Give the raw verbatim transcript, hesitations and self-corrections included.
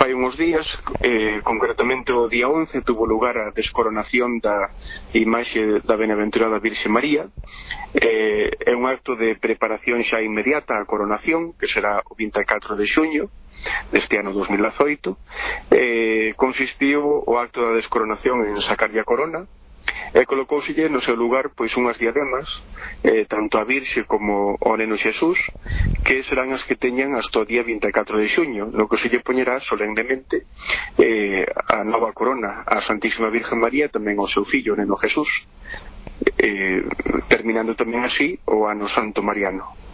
fai uns días, eh, concretamente o día once, tuvo lugar a descoronación da imaxe da Benaventurada Virxe María. Eh, é un acto de preparación xa inmediata á coronación, que será o vinte e catro de xuño deste ano dos mil dezoito. Eh, consistiu o acto da descoronación en sacarlle a corona e colocóuselle no seu lugar pois unhas diademas, eh, tanto a Virxe como o Neno Xesús, que serán as que teñan hasta o día vinte e catro de xuño, no que se lle poñerá solemnemente eh, a nova corona a Santísima Virgen María, tamén ao seu fillo, o Neno Jesús, eh, terminando tamén así o ano santo mariano.